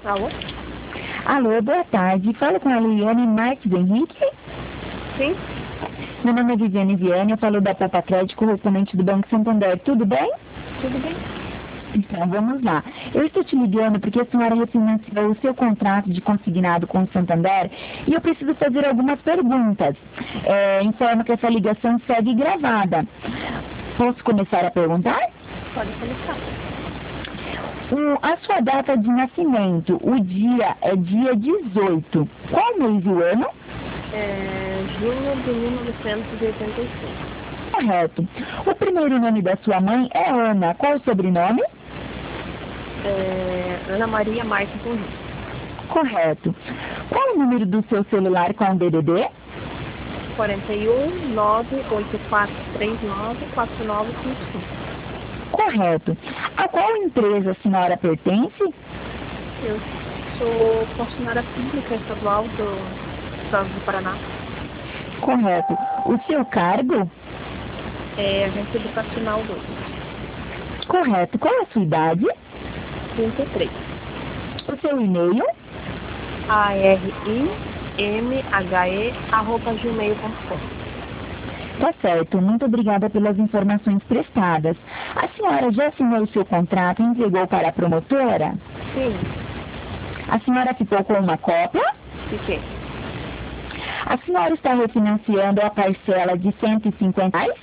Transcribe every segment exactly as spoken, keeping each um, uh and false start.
Alô? Alô, boa tarde. Falo com a Eliane Marques Henrique. Sim? Meu nome é Viviane Viane, eu falo da Poupa Crédito, correspondente do Banco Santander. Tudo bem? Tudo bem? Então, vamos lá. Eu estou te ligando porque a senhora refinanciou o seu contrato de consignado com o Santander e eu preciso fazer algumas perguntas. É, informo que essa ligação segue gravada. Posso começar a perguntar? Pode começar. O, a sua data de nascimento, o dia é dia dezoito. Qual mês e o ano? É junho de mil novecentos e oitenta e seis. Correto. O primeiro nome da sua mãe é Ana. Qual o sobrenome? É Ana Maria Marques Henrique. Correto. Qual o número do seu celular com o D D D? quarenta e um, nove oito quatro três nove, quatro nove cinco cinco. Correto. A qual empresa a senhora pertence? Eu sou funcionária pública estadual do Estado do Paraná. Correto. O seu cargo? É agente educacional dois. Correto. Qual a sua idade? trinta e três. O seu e-mail? A R I M H E arroba gmail ponto com. Tá certo. Muito obrigada pelas informações prestadas. A senhora já assinou o seu contrato e entregou para a promotora? Sim, A senhora ficou com uma cópia? fiquei. A senhora está refinanciando a parcela de cento e cinquenta reais?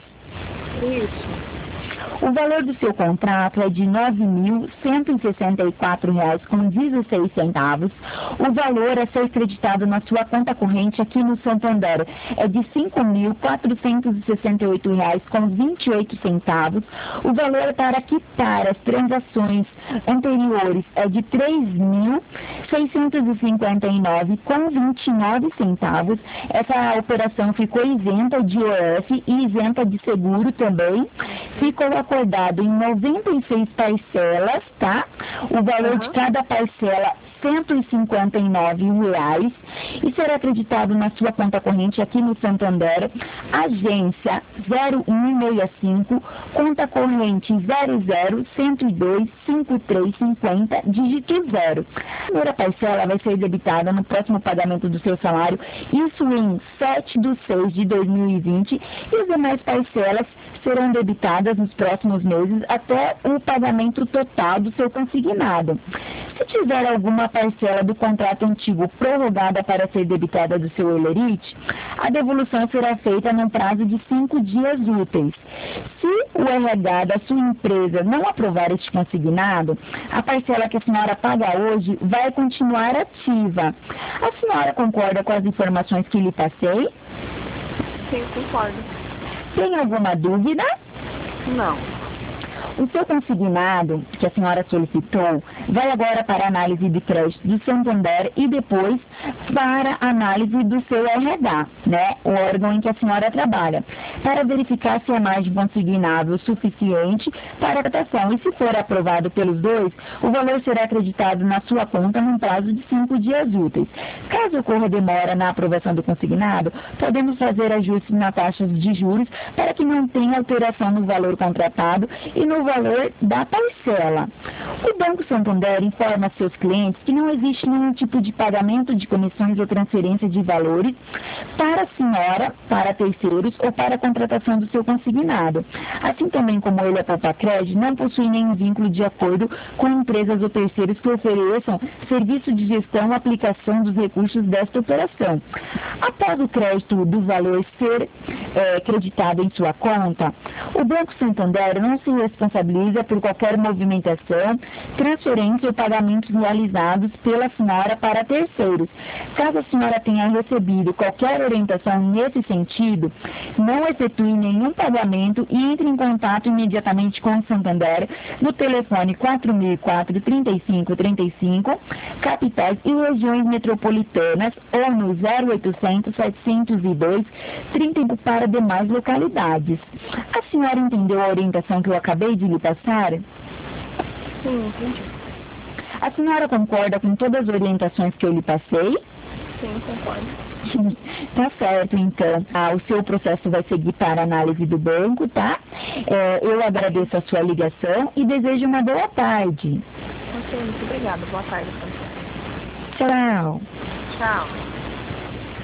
Isso. O valor do seu contrato é de nove mil cento e sessenta e quatro reais com dezesseis centavos. O valor a ser creditado na sua conta corrente aqui no Santander é de cinco mil quatrocentos e sessenta e oito reais com vinte e oito centavos. O valor para quitar as transações anteriores é de três mil seiscentos e cinquenta e nove reais com vinte e nove centavos. Essa operação ficou isenta de I O F e isenta de seguro também. Ficou acordado em noventa e seis parcelas, tá? O valor Uhum. de cada parcela cento e cinquenta e nove reais e será acreditado na sua conta corrente aqui no Santander, agência zero um seis cinco, conta corrente zero zero um zero dois cinco três cinco zero, dígito zero. A primeira parcela vai ser debitada no próximo pagamento do seu salário, isso em sete de seis de dois mil e vinte, e as demais parcelas serão debitadas nos próximos meses até o pagamento total do seu consignado. Se tiver alguma parcela do contrato antigo prorrogada para ser debitada do seu Elerite, a devolução será feita num prazo de cinco dias úteis. Se o R H da sua empresa não aprovar este consignado, a parcela que a senhora paga hoje vai continuar ativa. A senhora concorda com as informações que lhe passei? Sim, concordo. Tem alguma dúvida? Não. O seu consignado, que a senhora solicitou, vai agora para a análise de crédito do Santander e depois para a análise do seu R H, né, o órgão em que a senhora trabalha, para verificar se a margem consignável suficiente para a tratação. E se for aprovado pelos dois, o valor será acreditado na sua conta num prazo de cinco dias úteis. Caso ocorra demora na aprovação do consignado, podemos fazer ajustes na taxa de juros para que não tenha alteração no valor contratado e no valor da parcela. O Banco Santander informa seus clientes que não existe nenhum tipo de pagamento de comissões ou transferência de valores para a senhora, para terceiros ou para a contratação do seu consignado. Assim também como ele, a Poupa Crédito, não possui nenhum vínculo de acordo com empresas ou terceiros que ofereçam serviço de gestão ou aplicação dos recursos desta operação. Após o crédito do valor ser é, creditado em sua conta, o Banco Santander não se responsabiliza por qualquer movimentação, transferência ou pagamentos realizados pela senhora para terceiros. Caso a senhora tenha recebido qualquer orientação nesse sentido, não efetue nenhum pagamento e entre em contato imediatamente com o Santander no telefone quatro mil e quatro, trinta e cinco trinta e cinco, capitais e regiões metropolitanas, ou no zero oitocentos, setecentos e dois, trinta e cinco para demais localidades. A senhora entendeu a orientação que eu acabei de lhe passar? Sim, entendi. A senhora concorda com todas as orientações que eu lhe passei? Sim, concordo. Tá certo, então. Ah, o seu processo vai seguir para a análise do banco, tá? É, eu agradeço a sua ligação e desejo uma boa tarde. Ok, muito obrigada. Boa tarde, Francesca. Tchau. Tchau.